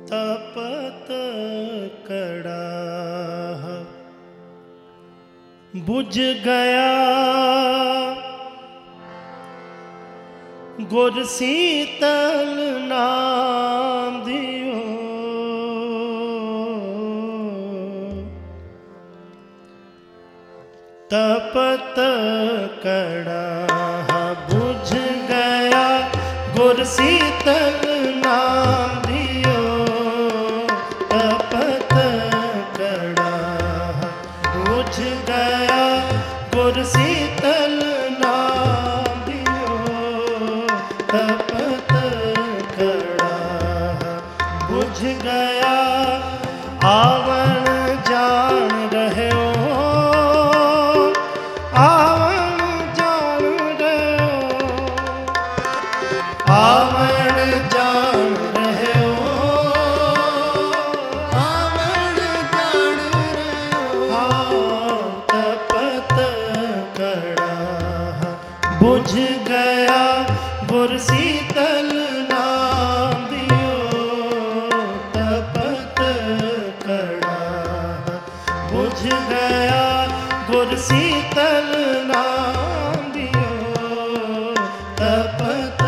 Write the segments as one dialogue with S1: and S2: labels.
S1: तपत कड़ा बुझ गया गुर शीतल नाम दियो। तपत कड़ा बुझ गया गुर शीतल नाम दियो। तपत कड़ा बुझ गया गुर शीतल नाम दियो। तपत कड़ा बुझ गया आवण जान रहे आवण जान रहे हो, आवण जान रहे हो। तपत कड़ा बुझ गया गुर शीतल नाम दियो। तपत कड़ा बुझ गया गुर शीतल नाम दियो। तपत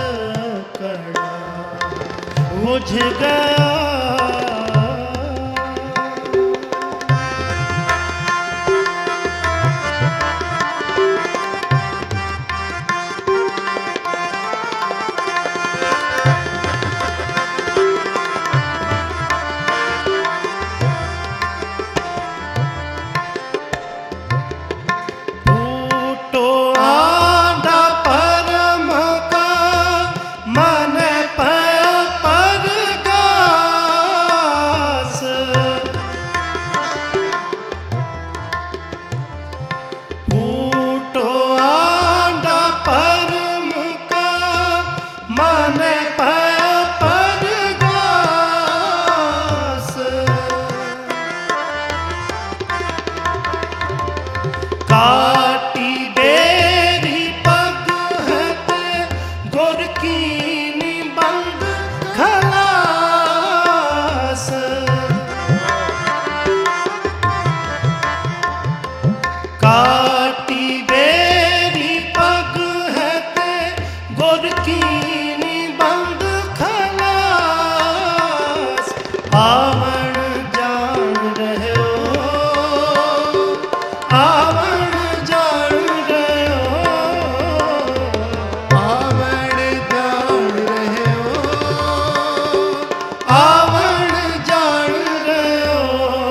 S1: बुझ गया काटी बेरी पग है गुर की निबंध खलास। काटी बेरी पग है गुर की निबंध खलास। आवण जान रहे हो, आवण जान रहे हो, आवण जान रहे हो, आवण जान रहे हो।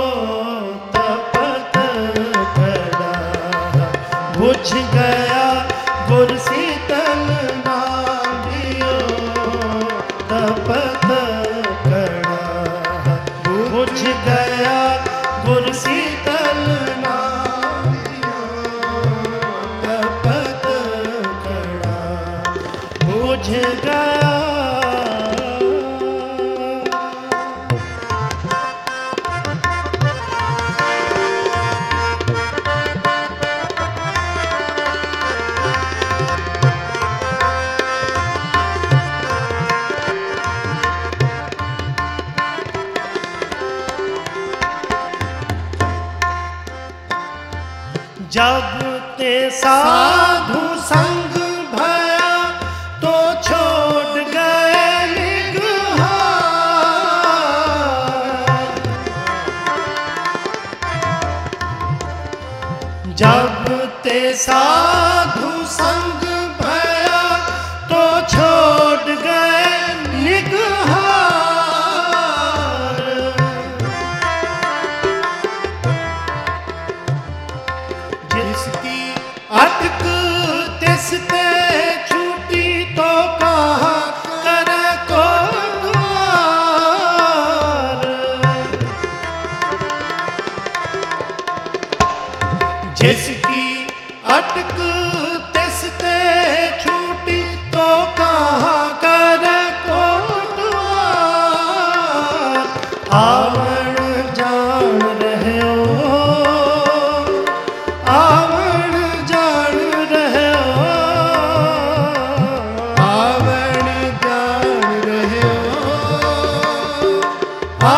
S1: तपत कड़ा बुझ गया गुर शीतल नाम दियो। तपत कड़ा बुझ गया गुर शीतल नाम दियो। तपत कड़ा बुझ गया जब ते साधु संग भया तो छोड़ गए निगहार। जब ते साधु संग भया तो छोड़ गए निगहार। जिसकी अटक तिस पे छूटी तो कहा करे को द्वार। जिसकी अटक तिस पे छूटी तो कहा करे को द्वार। आवण जान रहे हो, आवण जान रहे हो, आवण जान रहे हो,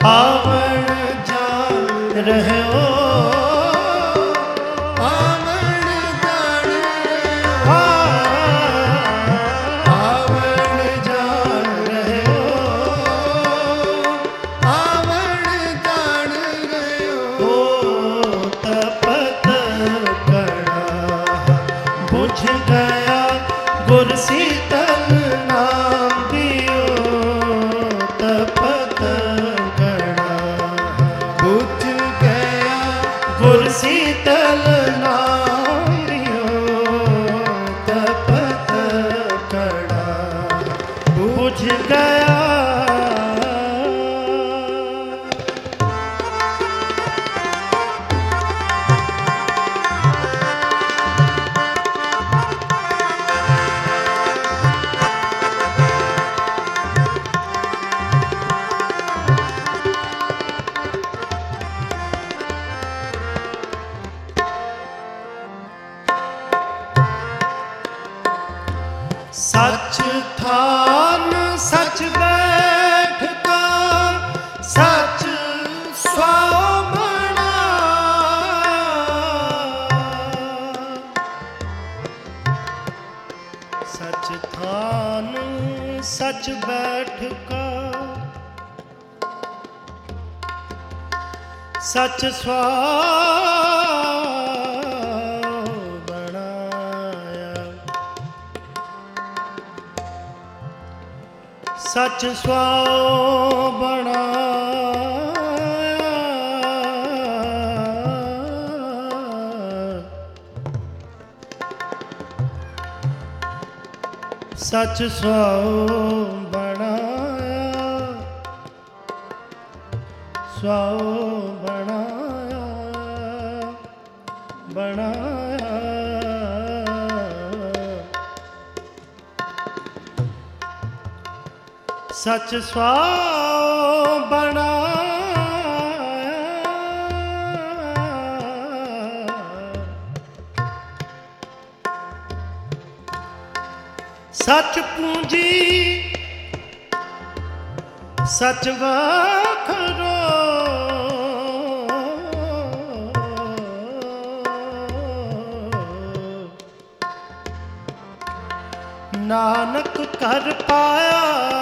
S1: आवण जान रहे हो,
S2: आवण जान रहे हो,
S1: आवण जान रहे हो,
S2: आवण जान रहे हो।
S1: तपत कड़ा बुझ गया गुर शीतल नाम दियो, तपत कड़ा
S2: बुझ गया
S1: गुर शीतल नाम दियो, तपत कड़ा बुझ गया। सच थान सच बैठका सच स्वामणा, सच थान सच बैठका सच सच स्वाओ बनाया, सच स्वाओ बनाया, स्वाओ बनाया, बनाया। सच स्वाओ बनाया, सच पूंजी सच वखरो, नानक कर पाया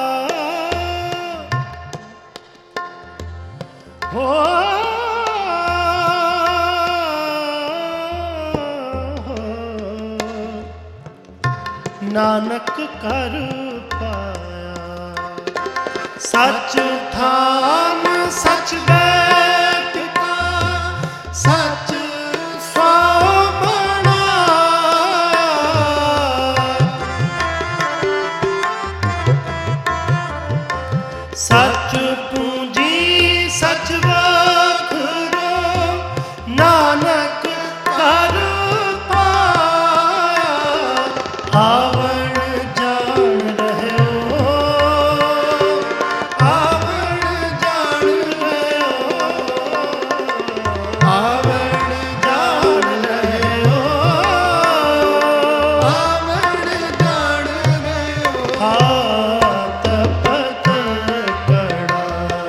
S1: हो, नानक कर पाया। सच थान सच बैठका सच स्वामणा, सच पूंजी सच वखरो, नानक कर पाया। आवण जान रहे हो, आवण जान रहे हो, आवण जान रहे हो,
S2: आवण जान रहे हो।
S1: तपत कड़ा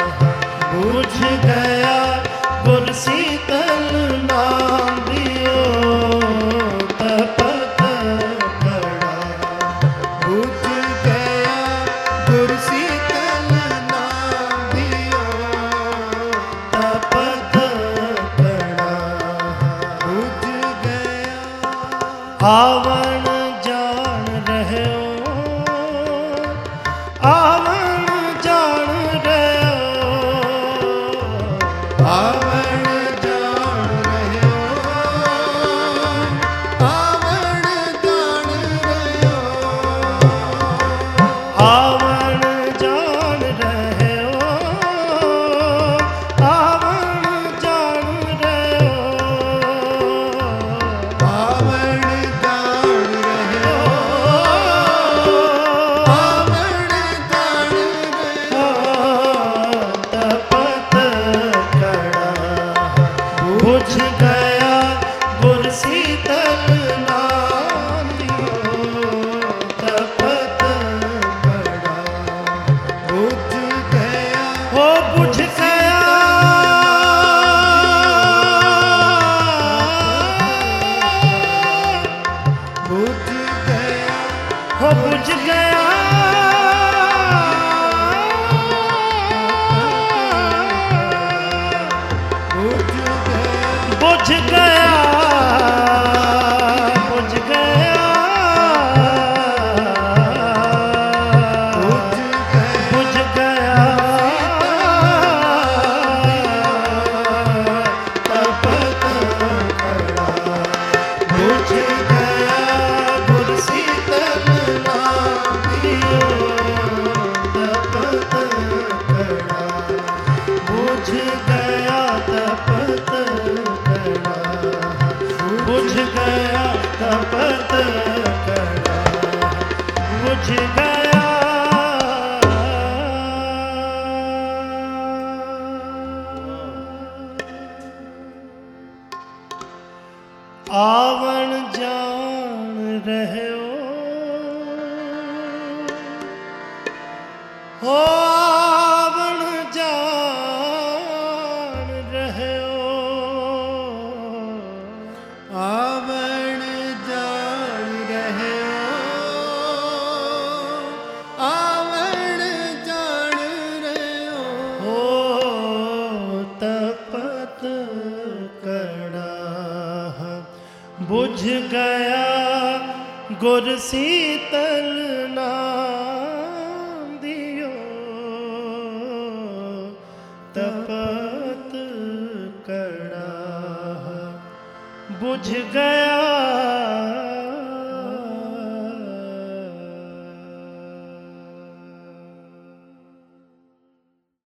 S1: हो आवण जान रहयो
S2: आवण जान रहयो आवण जान रहयो
S1: हो तपत कड़ा बुझ गया गुर शीतल नाम दियो तपत कड़ा बुझ गया